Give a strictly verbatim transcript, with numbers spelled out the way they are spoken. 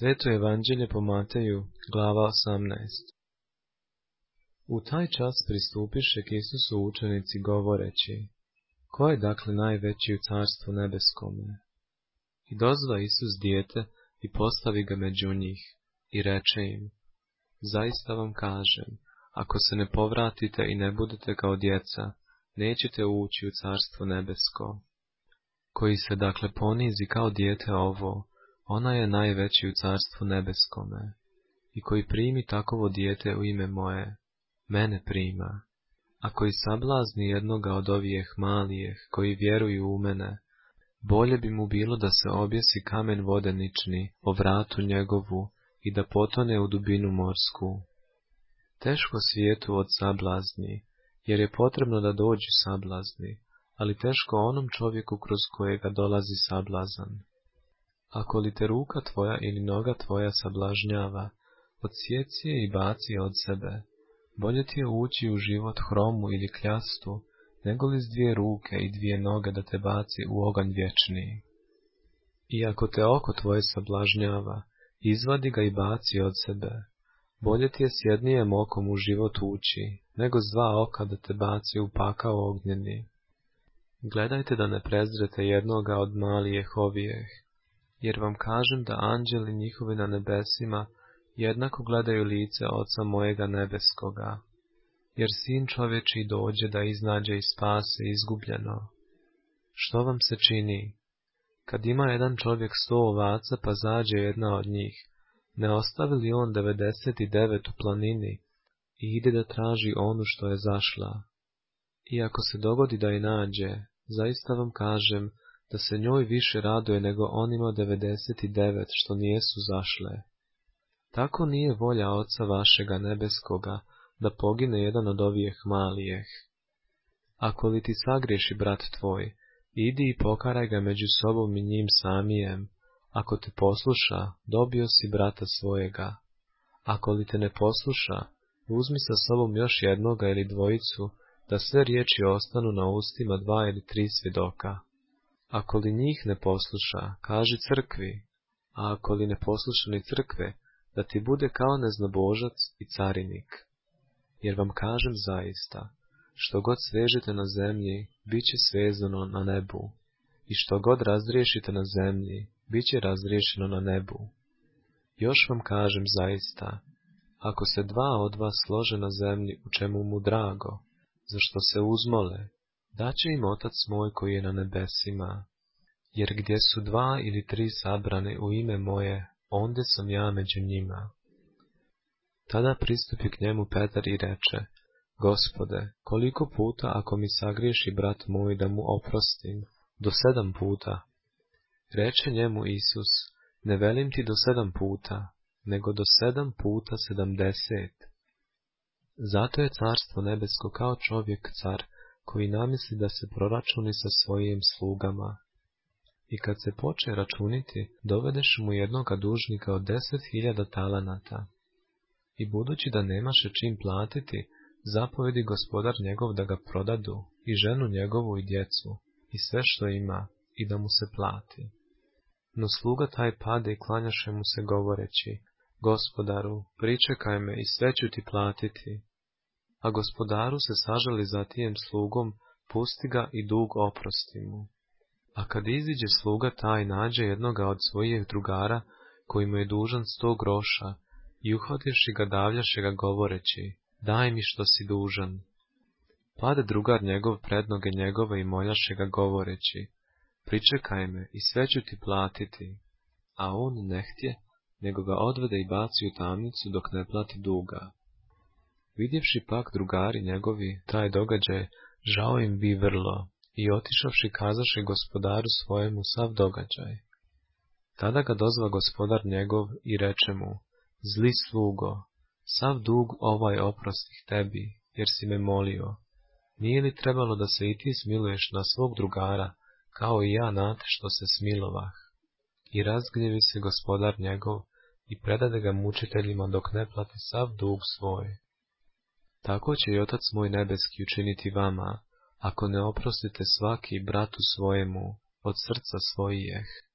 Sveto evanđelje po Mateju, glava osamnaest. U taj čas pristupiše k Isusu učenici govoreći: Ko je dakle najveći u carstvu nebeskome? I dozva Isus dijete i postavi ga među njih i reče im: Zaista vam kažem, ako se ne povratite i ne budete kao djeca, nećete ući u carstvo nebesko. Koji se dakle ponizi kao dijete ovo, ona je najveći u carstvu nebeskome. I koji primi takovo dijete u ime moje, mene prima. A koji sablazni jednoga od ovijeh malijeh, koji vjeruju u mene, bolje bi mu bilo da se objesi kamen vodenični o vratu njegovu i da potone u dubinu morsku. Teško svijetu od sablazni, jer je potrebno da dođu sablazni, ali teško onom čovjeku kroz kojega dolazi sablazan. Ako li te ruka tvoja ili noga tvoja sablažnjava, odsjeci je i baci je od sebe. Bolje ti je ući u život hromu ili kljastu, nego li s dvije ruke i dvije noge da te baci u oganj vječni. I ako te oko tvoje sablažnjava, izvadi ga i baci od sebe. Bolje ti je s jednijem okom u život ući, nego s dva oka da te baci u pakao ognjeni. Gledajte da ne prezrete jednoga od malijeh ovijeh, jer vam kažem da anđeli njihovi na nebesima jednako gledaju lice Oca mojega nebeskoga, jer Sin čovječiji dođe da iznađe i spase izgubljeno. Što vam se čini? Kad ima jedan čovjek sto ovaca pa zađe jedna od njih, ne ostavi li on devedeset i devet u planini i ide da traži onu što je zašla? I ako se dogodi da je nađe, zaista vam kažem da se njoj više raduje nego onima devedeset i devet što nijesu zašle. Tako nije volja Oca vašega nebeskoga da pogine jedan od ovijeh malijeh. Ako li ti sagriješi brat tvoj, idi i pokaraj ga među sobom i njim samijem. Ako te posluša, dobio si brata svojega. Ako li te ne posluša, uzmi sa sobom još jednoga ili dvojicu, da sve riječi ostanu na ustima dva ili tri svjedoka. Ako li njih ne posluša, kaži crkvi, a ako li ne posluša ni crkve, da ti bude kao neznabožac i carinik. Jer vam kažem zaista, što god svežete na zemlji, bit će svezano na nebu, i što god razriješite na zemlji, bit će razriješeno na nebu. Još vam kažem zaista, ako se dva od vas slože na zemlji u čemu mu drago, zašto se uzmole, daće im Otac moj koji je na nebesima. Jer gdje su dva ili tri sabrane u ime moje, onda sam ja među njima. Tada pristupi k njemu Petar i reče: Gospode, koliko puta ako mi sagriješi brat moj da mu oprostim? Do sedam puta. Reče njemu Isus: Ne velim ti do sedam puta, nego do sedam puta sedamdeset. Zato je carstvo nebesko kao čovjek car, koji namisli da se proračuni sa svojim slugama. I kad se poče računiti, dovedeš mu jednoga dužnika od deset hiljada talanata. I budući da nemaše čim platiti, zapovedi gospodar njegov da ga prodadu, i ženu njegovu i djecu, i sve što ima, i da mu se plati. No sluga taj pade i klanjaše mu se govoreći: Gospodaru, pričekaj me i sve ću ti platiti. A gospodaru se sažali za tijem slugom, pusti ga i dug oprosti mu. A kad iziđe sluga taj nađe jednoga od svojih drugara, koji mu je dužan sto groša, i uhvativši ga davljaše ga govoreći: Daj mi što si dužan. Pade drugar njegov pred noge njegove i moljaše ga govoreći: Pričekaj me i sve ću ti platiti. A on ne htje, nego ga odvede i baci u tamnicu dok ne plati duga. Vidjevši pak drugari njegovi taj događaj, žao im bi vrlo, i otišavši kazaše gospodaru svojemu sav događaj. Tada ga dozva gospodar njegov i reče mu: Zli slugo, sav dug ovaj oprostih tebi, jer si me molio. Nije li trebalo da se i ti smiluješ na svog drugara, kao i ja na te što se smilovah? I razgnjevi se gospodar njegov i predade ga mučiteljima dok ne plati sav dug svoj. Tako će i Otac moj nebeski učiniti vama, ako ne oprostite svaki bratu svojemu od srca svojih.